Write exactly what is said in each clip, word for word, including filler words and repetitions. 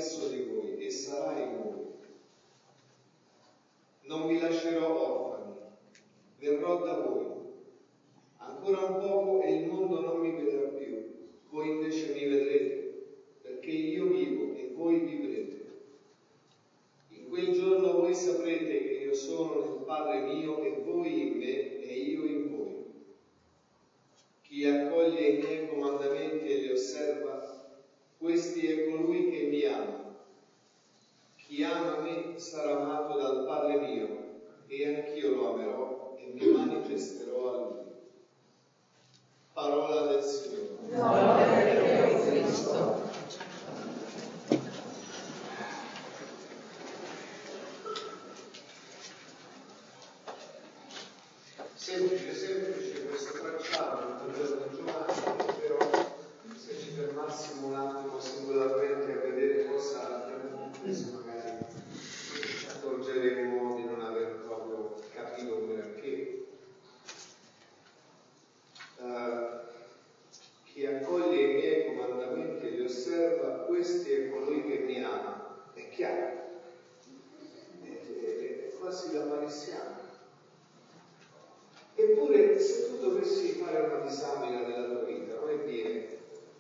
verso di voi e sarà in voi. Non vi lascerò orfani, verrò da voi. Ancora un poco e il mondo non mi vedrà più, voi invece mi vedrete, perché io vivo e voi vivrete. In quel giorno voi saprete che io sono nel Padre mio e voi in me e io in voi. Chi accoglie i miei comandamenti e li osserva, questi è colui che mi ama. Chi ama me sarà amato dal Padre mio, e anch'io lo amerò e mi manifesterò a lui. Parola del Signore. Gloria a Cristo. Semplice, semplice questo tracciato del Vangelo di Giovanni, però se ci fermassimo un attimo singolarmente a vedere cosa abbiamo compreso, magari ci accorgeremo di non aver proprio capito perché. Uh, chi accoglie i miei comandamenti e li osserva, questi è colui che mi ama. È chiaro, è, è, è quasi la palissiana. Eppure, se tu dovessi fare una disamina della tua vita, no? E dire,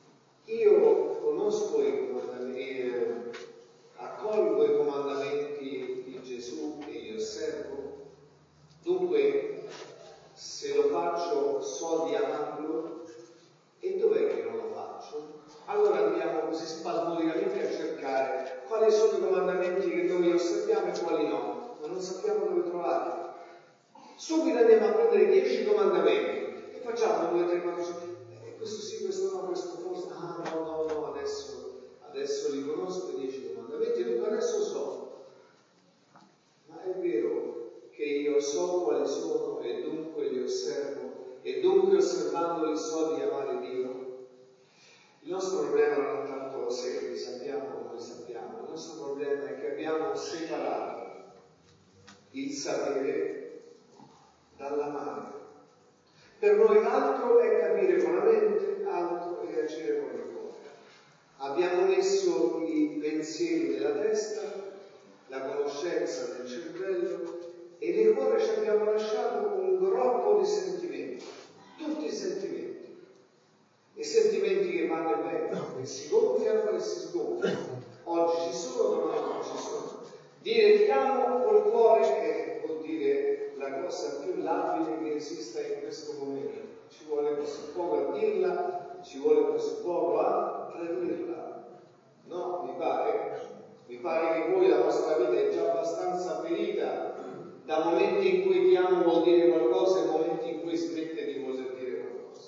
io conosco i comandamenti, eh, accolgo i comandamenti di Gesù e li osservo, dunque se lo faccio so di amarlo, e dov'è che non lo faccio? Allora andiamo così spasmodicamente a cercare quali sono i comandamenti che noi osserviamo e quali no, ma non sappiamo dove trovarli. Subito andiamo a prendere dieci comandamenti e facciamo due, tre, quattro, eh, questo sì, questo no, questo forse, ah no, no, no, adesso, adesso li conosco i dieci comandamenti, dunque adesso so. Ma è vero che io so quali sono e dunque li osservo e dunque osservandoli so di amare Dio? Il nostro problema non è tanto se li sappiamo o non li sappiamo, il nostro problema è che abbiamo separato il sapere dall'amare. Per noi altro è capire con la mente, altro è agire con il cuore. Abbiamo messo i pensieri nella testa, la conoscenza nel cervello e nel cuore ci abbiamo lasciato un groppo di sentimenti, tutti i sentimenti. E sentimenti che vanno e vengono, che si gonfiano e si sgonfiano. Oggi ci sono, domani non ci sono. Dire ti amo col cuore è, vuol dire, la cosa più labile che esista in questo momento. Ci vuole così poco a dirla, ci vuole così poco a tradirla. No, mi pare? Mi pare che voi la vostra vita è già abbastanza ferita da momenti in cui ti amo vuol dire qualcosa e momenti in cui smette di voler dire qualcosa.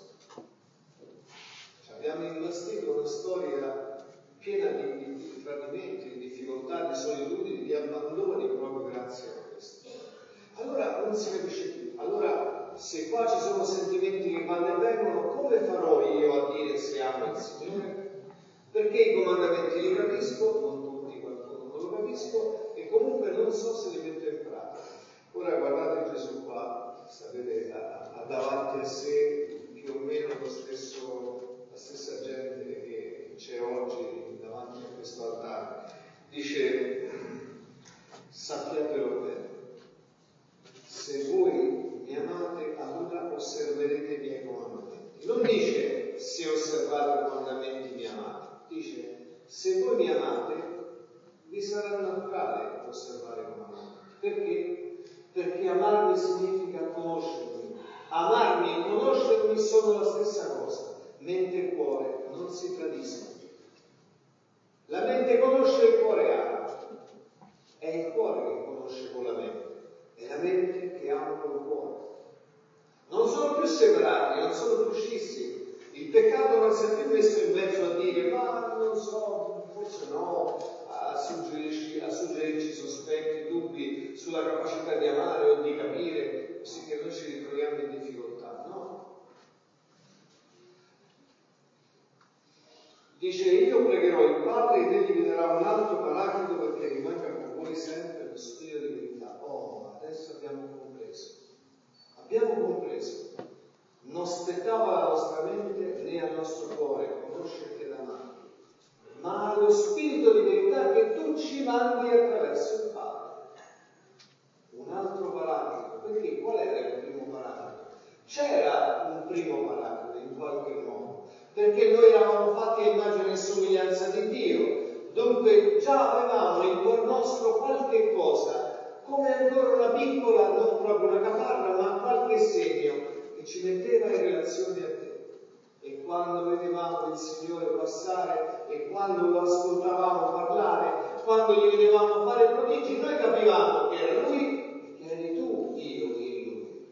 Abbiamo imbastito una storia piena di, di, di tradimenti, di difficoltà, di solitudine, di abbandoni proprio grazie a questo. Allora non si capisce più. Allora, se qua ci sono sentimenti che vanno e vengono, come farò io a dire se amo il Signore? Perché i comandamenti li capisco, non tutti, qualcuno non lo capisco, e comunque non so se li metto in pratica. Ora guardate Gesù qua, sapete, ha, ha davanti a sé più o meno lo stesso, la stessa gente che c'è oggi davanti a questo altare. Dice, sappiatelo bene, se voi mi amate, allora osserverete i miei comandamenti. Non dice se osservate i comandamenti mi amate, dice se voi mi amate vi sarà naturale osservare i comandamenti. Perché? Perché amarmi significa conoscermi. Amarmi e conoscermi sono la stessa cosa. Mente e cuore non si tradiscono. La mente conosce e il cuore ama. È il cuore che conosce con la mente. È la mente che ama col cuore. Non sono più separati, non sono più scissi. Il peccato non si è più messo in mezzo a dire ma non so, forse no, a suggerirci, a suggerirci sospetti, dubbi sulla capacità di amare o di capire, così che noi ci ritroviamo in difficoltà, no? Dice io pregherò il Padre ed egli vi darà un altro paraclito perché rimanga con voi sempre lo spirito di verità. Oh, adesso abbiamo compreso. Abbiamo compreso. Non spettava alla nostra mente né al nostro cuore conoscerti ed amarti, ma allo spirito di verità perché noi eravamo fatti a immagine e somiglianza di Dio. Dunque già avevamo nel cuor nostro qualche cosa, come ancora una piccola, non proprio una caparra, ma qualche segno che ci metteva in relazione a te. E quando vedevamo il Signore passare e quando lo ascoltavamo parlare, quando gli vedevamo a fare prodigi, noi capivamo che era Lui e che eri tu, Dio, in Lui.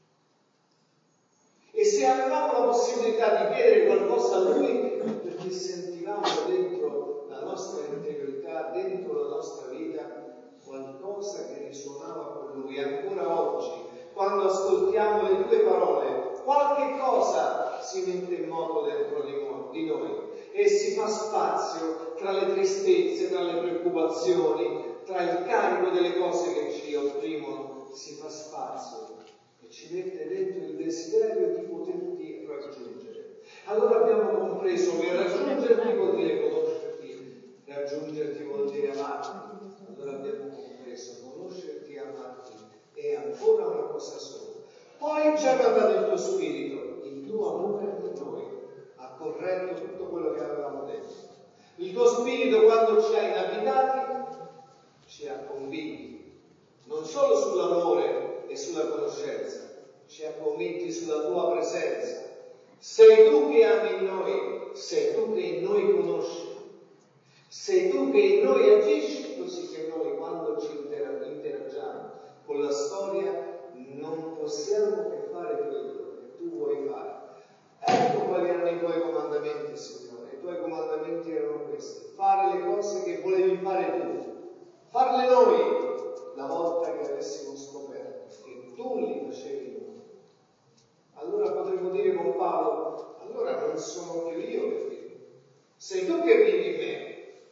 E se avevamo la possibilità di chiedere qualcosa a Lui, perché sentivamo dentro la nostra interiorità, dentro la nostra vita, qualcosa che risuonava con Lui. Ancora oggi, quando ascoltiamo le tue parole, qualche cosa si mette in moto dentro di noi e si fa spazio tra le tristezze, tra le preoccupazioni, tra il carico delle cose che ci opprimono, si fa spazio e ci mette dentro il desiderio di poterti raggiungere. Allora abbiamo compreso che raggiungerti vuol dire conoscerti, raggiungerti vuol dire amarti. Allora abbiamo compreso, conoscerti e amarti è ancora una cosa sola. Poi ci ha mandato il tuo spirito, il tuo amore per noi ha corretto tutto quello che avevamo detto. Il tuo spirito, quando ci ha inabitati, ci ha convinti, non solo sull'amore e sulla conoscenza, ci ha convinti sulla tua presenza. Sei tu che ami in noi, sei tu che in noi conosci, sei tu che in noi agisci, così che noi quando ci interagiamo con la storia non possiamo che fare quello che tu vuoi fare. Ecco quali erano i tuoi comandamenti, Signore. I tuoi comandamenti erano questi: fare le cose che volevi fare tu, farle noi la volta che avessimo scoperto che tu li facevi noi. Allora potremmo dire con Paolo: allora non sono più io che vivo, sei tu che vivi in me.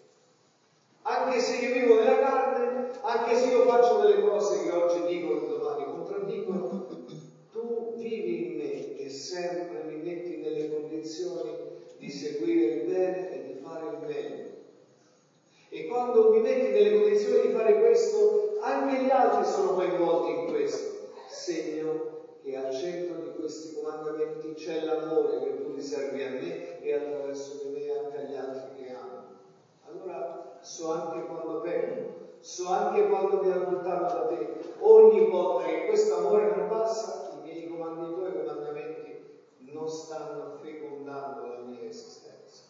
Anche se io vivo nella carne, anche se io faccio delle cose che oggi dicono e domani contraddicono, tu vivi in me e sempre mi metti nelle condizioni di seguire il bene e di fare il meglio. E quando mi metti nelle condizioni di fare questo, anche gli altri sono coinvolti in questo. Segno che al centro di questi comandamenti c'è l'amore che tu riservi a me e attraverso di me anche agli altri che amo. Allora so anche quando pecco, so anche quando mi allontano da te. Ogni volta che questo amore non passa, i miei comandi, i tuoi comandamenti non stanno fecondando la mia esistenza.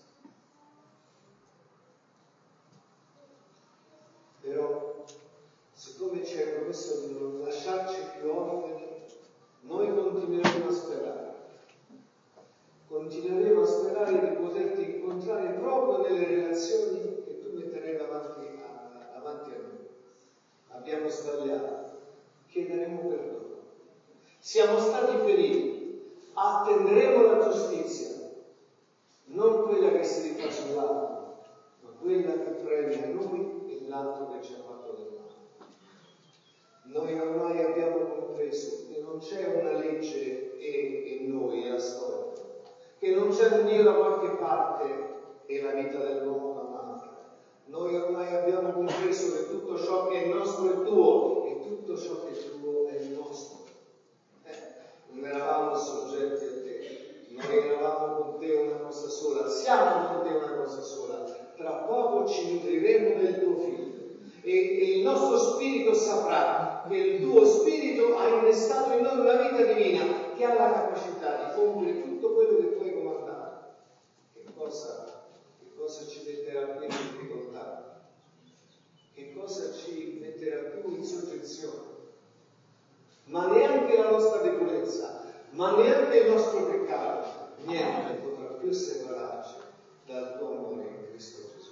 Però, siccome ci hai promesso di non lasciarci più orfani, noi continueremo a sperare. Continueremo a sperare di poterti incontrare proprio nelle relazioni che tu metterai avanti a, avanti a noi. Abbiamo sbagliato, chiederemo perdono. Siamo stati feriti, attenderemo la giustizia, non quella che si rifà sull'altro, ma quella che premia noi e l'altro che ci ha fatto del male. Noi ormai abbiamo compreso che non c'è una legge e, e noi e la storia, che non c'è un Dio da qualche parte e la vita dell'uomo da un'altra. Noi ormai abbiamo compreso che tutto ciò che è nostro è tuo e tutto ciò che è tuo è il nostro. Eh, non eravamo soggetti a te, noi eravamo con te una cosa sola, siamo con te una cosa sola. Tra poco ci nutriremo del tuo figlio e, e il nostro spirito saprà che il tuo spirito ha innestato in noi una vita divina che ha la capacità di compiere tutto quello che tu hai comandato. Che cosa, che cosa ci metterà più in difficoltà? Che cosa ci metterà più in soggezione? Ma neanche la nostra debolezza, ma neanche il nostro peccato, niente potrà più separarci dal tuo amore in Cristo Gesù.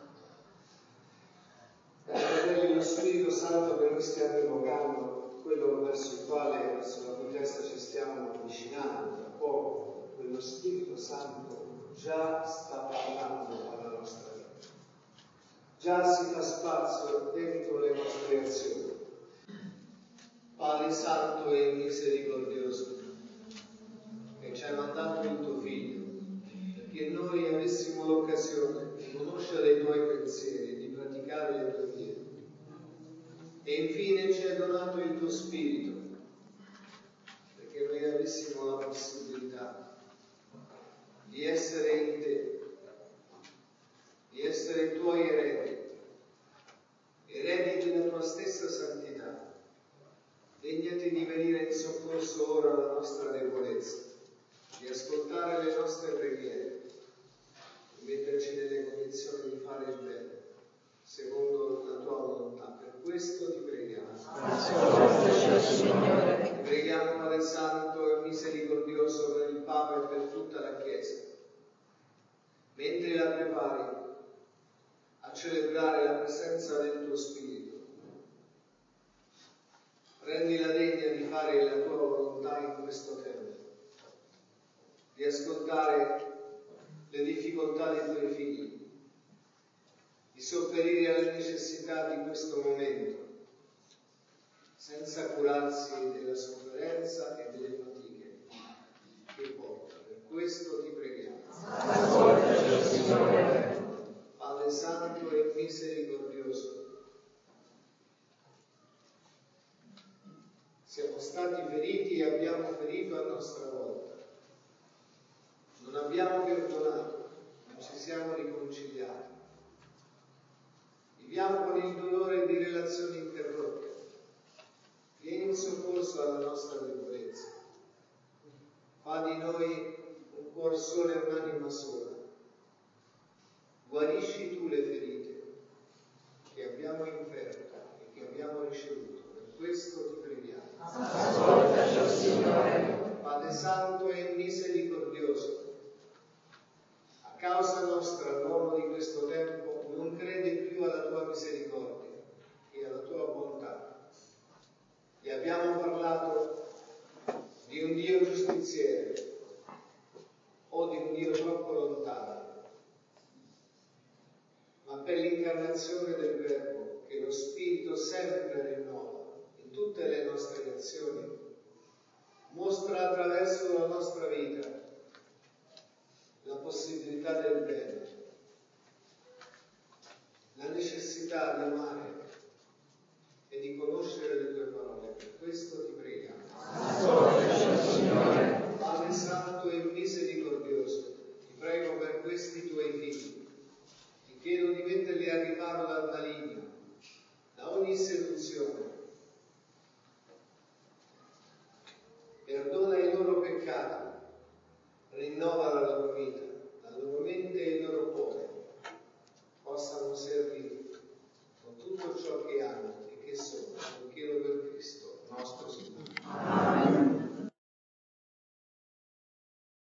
Fratelli, lo Spirito Santo che noi stiamo invocando, quello verso il quale, verso la cui testa ci stiamo avvicinando tra poco, quello Spirito Santo già sta parlando alla nostra vita, già si fa spazio dentro le nostre azioni. Padre Santo e misericordioso, che ci hai mandato il tuo Figlio, perché noi avessimo l'occasione di conoscere i tuoi pensieri, di praticare le tue vie. E infine ci hai donato il tuo Spirito, perché noi avessimo la possibilità di di essere in te, di essere i tuoi eredi, eredi della tua stessa santità. Degnati di venire in soccorso ora alla nostra debolezza, di ascoltare le nostre preghiere, di metterci nelle condizioni di fare il bene, secondo la tua volontà. Per questo ti preghiamo. Ascoltaci, Signore. Ti preghiamo, Padre Santo e misericordioso, per il Papa e per tutta la Chiesa. Mentre la prepari a celebrare la presenza del tuo Spirito, rendila degna di fare la tua volontà in questo tempo, di ascoltare le difficoltà dei tuoi figli, di sopperire alle necessità di questo momento, senza curarsi della sofferenza e delle fatiche che porta. Per questo ti preghiamo. Ascoltaci, Signore. Padre Santo e misericordioso, siamo stati feriti e abbiamo ferito a nostra volta. Non abbiamo perdonato, non ci siamo riconciliati. Viviamo con il dolore di relazioni interrotte. Vieni in soccorso alla nostra debolezza. Fa di noi un cuor solo e un'anima sola. Guarisci tu le ferite che abbiamo inferto e che abbiamo ricevuto. Per questo ti preghiamo. Ascoltaci, Signore. Padre Santo e misericordioso, a causa nostra l'uomo di questo tempo non crede più alla tua misericordia e alla tua bontà. Gli abbiamo parlato di un Dio giustiziere o di un Dio troppo lontano, ma per l'incarnazione del Verbo che lo Spirito sempre rinnova in tutte le nostre azioni, mostra attraverso la nostra vita la possibilità del bene, la necessità di amare e di conoscere le tue parole. Per questo ti preghiamo. Ascoltaci, Signore. Padre Santo e misericordioso, ti prego per questi tuoi figli. Ti chiedo di metterli al riparo dal maligno, da ogni seduzione,